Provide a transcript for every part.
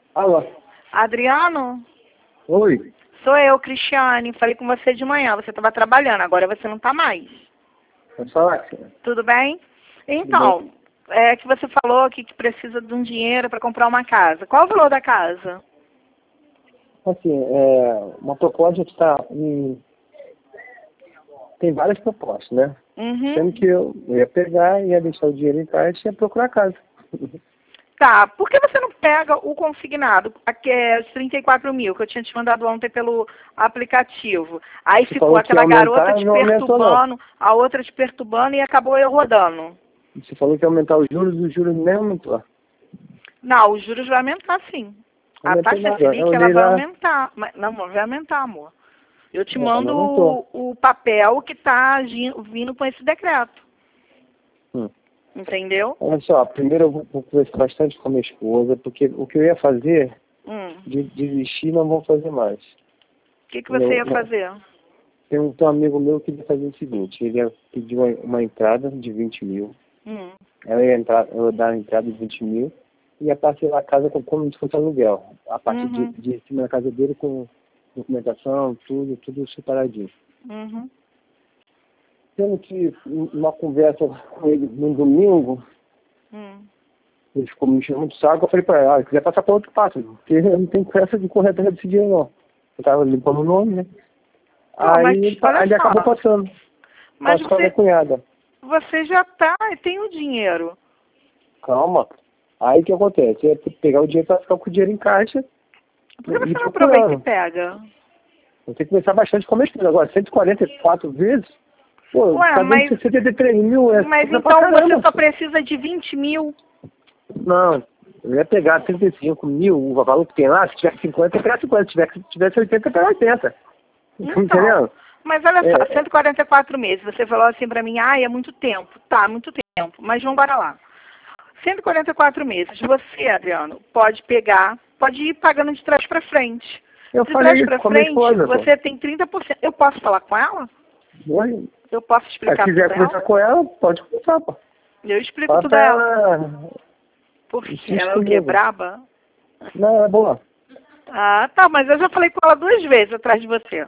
Alô? Adriano? Oi? Sou eu, Cristiane. Falei com você de manhã. Você estava trabalhando, agora você não está mais. Pode falar, senhora? Tudo bem? Tudo bem? Então, é que você falou aqui que precisa de um dinheiro para comprar uma casa. Qual o valor da casa? Assim, uma proposta que está em... Tem várias propostas, né? Sendo Uhum. que eu ia pegar, ia deixar o dinheiro em caixa e ia procurar casa. Tá, por que você não pega o consignado, que é os 34 mil, que eu tinha te mandado ontem pelo aplicativo? Aí Você ficou falou que ia aquela garota aumentar, te não aumentou não. perturbando, a outra te perturbando e acabou eu rodando. Você falou que ia aumentar os juros nem aumentou. Não, os juros vai aumentar sim. Não A aumentou taxa nada. Eu Selic, ela olhei vai lá, aumentar. Não, vai aumentar, amor. Eu te não mando aumentou. o papel que está vindo com esse decreto. Hum. Entendeu? Olha só, primeiro eu vou conversar bastante com a minha esposa, porque o que eu ia fazer, de desistir, não vou fazer mais. O que você Meu, ia fazer? tem um amigo meu que ia fazer o seguinte, ele ia pedir uma entrada de 20 mil, Hum. eu ia dar a entrada de 20 mil, e ia parcelar a casa como se fosse aluguel. A parte Uhum. de cima da casa dele com documentação, tudo separadinho. Uhum. Sendo que uma conversa com ele no domingo, Hum. ele ficou me enchendo muito saco, eu falei pra ele, se quiser passar para outro passo, porque eu não tenho pressa de correr atrás desse dinheiro não. Eu tava limpando o nome, né? Não, mas Aí olha ele acabou só. passando. Mas Passou com a minha cunhada. você já tá, tem o dinheiro. Calma. Aí o que acontece? Eu ia ter que pegar o dinheiro para ficar com o dinheiro em caixa Por que e ir você não aproveita e procurando. pega? Eu tenho que começar bastante com a minha esposa. Agora, 144 vezes? Pô, Ué, cada um de 63 mil é mas coisa pra então você caramba. só precisa de 20 mil. Não, eu ia pegar 35 mil, o valor que tem lá, se tiver 50, eu ia pegar 50. Se tivesse 80, eu ia pegar 80. Tá Então, entendendo? mas olha só, É, 144 meses. Você falou assim pra mim, é muito tempo. Tá, muito tempo. Mas vamos embora lá. 144 meses. Você, Adriano, pode pegar, pode ir pagando de trás pra frente. eu De trás falei isso pra com a minha frente, esposa, pô. você tem 30%. Eu posso falar com ela? Oi? Eu posso Se explicar tudo quiser a ela? conversar com ela, pode conversar, pô. Eu explico Fala tudo pra a ela. ela, Porque insiste ela é o quê? comigo. Braba? Não, ela é boa. Ah, tá, mas eu já falei com ela 2 vezes atrás de você.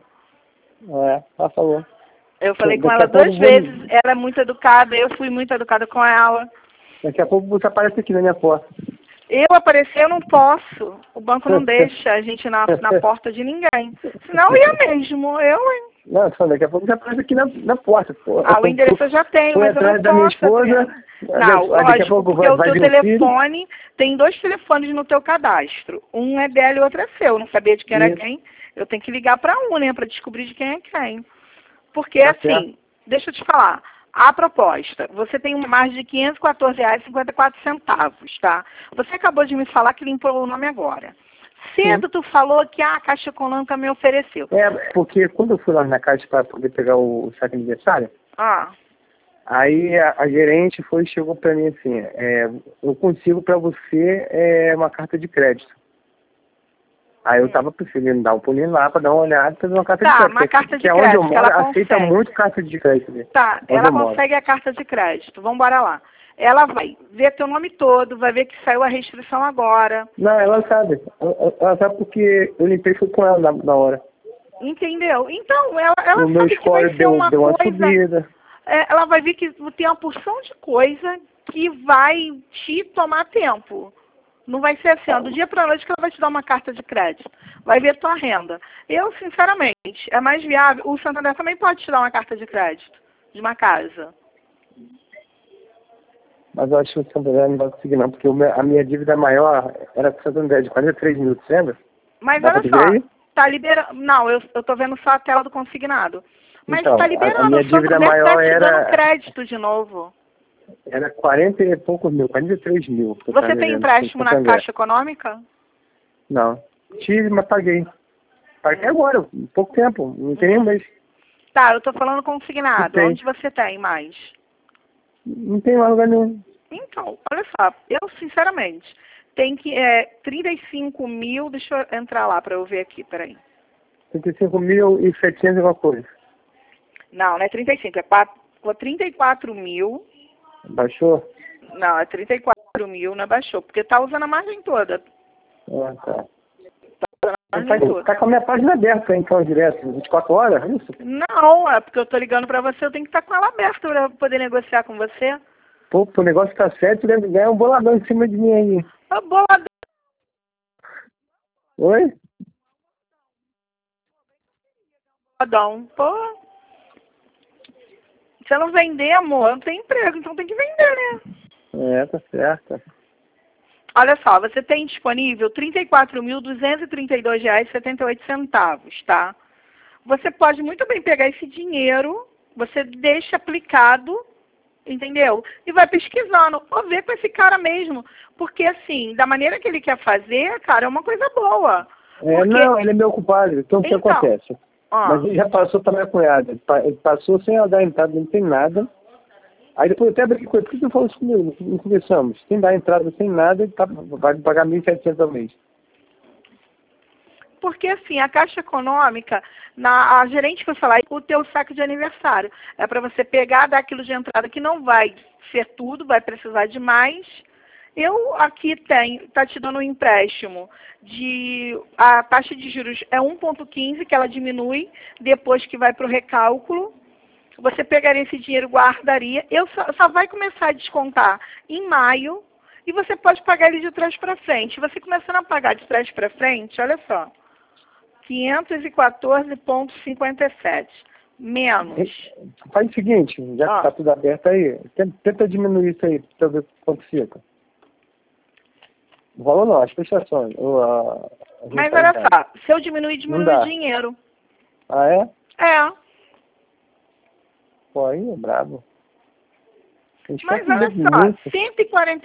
Ela falou. Eu falei com Daqui ela a pouco 2 vezes, ela é muito educada, eu fui muito educada com ela. daqui a pouco você aparece aqui na minha porta. Eu aparecer, eu não posso. O banco não deixa a gente na porta de ninguém. Senão eu ia mesmo, hein? Não, só daqui a pouco você aparece aqui na porta, pô. Ah, o endereço eu já tenho, Foi mas eu não atrás da minha posso, esposa, Adriano. Não, daqui a lógico, pouco porque o vai teu vir um filho. telefone, tem 2 telefones no teu cadastro. Um é dela e o outro é seu. Eu não sabia de quem era Isso. quem. Eu tenho que ligar para um, né, para descobrir de quem é quem. Porque, Tá certo. assim, deixa eu te falar. A proposta, você tem uma margem de R$ 514,54, tá? Você acabou de me falar que limpou o nome agora. Cedo tu falou que a Caixa Econômica me ofereceu. Porque quando eu fui lá na caixa para poder pegar o saque aniversário, Ah, aí a gerente chegou para mim assim, eu consigo para você uma carta de crédito. Aí eu tava preferindo dar um pulinho lá para dar uma olhada e fazer uma carta de tá, crédito. uma carta de Que é onde eu crédito, que moro, ela aceita consegue. muito carta de crédito. Né? Tá, Onde ela eu moro. consegue a carta de crédito. Vamos embora lá. Ela vai ver teu nome todo, vai ver que saiu a restrição agora. Não, ela sabe. Ela sabe porque eu limpei foi com ela na hora. Entendeu? Então, ela O meu sabe que vai score ser uma deu uma coisa. subida. Ela vai ver que tem uma porção de coisa que vai te tomar tempo. Não vai ser assim, ó, do dia para a noite que ela vai te dar uma carta de crédito. Vai ver tua renda. Eu, sinceramente, é mais viável. O Santander também pode te dar uma carta de crédito de uma casa. Mas eu acho que o Santander não vai conseguir não, porque a minha dívida maior era com o Santander de 43 mil, você lembra? Mas Dá pra olha te ver só, aí? tá liberando. Não, eu tô vendo só a tela do consignado. Mas Então, tá a liberando, minha o dívida Santander tá maior te dando crédito de novo. era 40 e poucos mil, 43 mil. Que eu tava Você tem devendo pro empréstimo na Santander. Caixa Econômica? Não. Tive, mas paguei. Paguei agora, pouco tempo, não tem nem um mês. Tá, eu tô falando consignado. Não tem. Onde você tem mais? Não tem mais lugar nenhum. Então, olha só, eu sinceramente, tem que, 35 mil, deixa eu entrar lá para eu ver aqui, peraí. 35.700 e alguma coisa. Não, não é 35, é 34 mil, Baixou? não, é 34 mil, não baixou, porque tá usando a margem toda. Tá. Mas nem tudo. Tá com a minha página aberta, então, direto, 24 horas, é isso? Não, é porque eu tô ligando pra você, eu tenho que estar com ela aberta pra poder negociar com você. Pô, o negócio tá certo, deve ganhar um boladão em cima de mim aí. Ô, boladão. Oi? Pô, se eu não vender, amor, não tem emprego, então tem que vender, né? Tá certo. Olha só, você tem disponível R$ 34.232,78, tá? Você pode muito bem pegar esse dinheiro, você deixa aplicado, entendeu? E vai pesquisando, ou ver com esse cara mesmo. Porque, assim, da maneira que ele quer fazer, cara, é uma coisa boa. Porque... Não, ele é meu culpado. Então, o que acontece? Mas ele já passou para minha cunhada. Ele passou sem ela dar entrada, não tem nada. Aí depois eu até abri com ele. Por que você falou isso comigo? Não conversamos. Sem dar entrada, sem nada, ele vai pagar 1.700 ao mês. Porque, assim, a Caixa Econômica, a gerente foi falar, o teu saque de aniversário. É para você pegar, dar aquilo de entrada que não vai ser tudo, vai precisar de mais. Eu aqui tá te dando um empréstimo a taxa de juros é 1,15, que ela diminui depois que vai para o recálculo. Você pegaria esse dinheiro, guardaria. Só vai começar a descontar em maio e você pode pagar ele de trás para frente. Você começando a pagar de trás para frente, olha só, 514,57 menos. Faz o seguinte, já que está tudo aberto aí, tenta diminuir isso aí para ver quanto fica. O valor não, as prestações. Mas olha só, se eu diminui o dinheiro. Ah, é? É. Pô, aí é brabo. Mas olha só, 140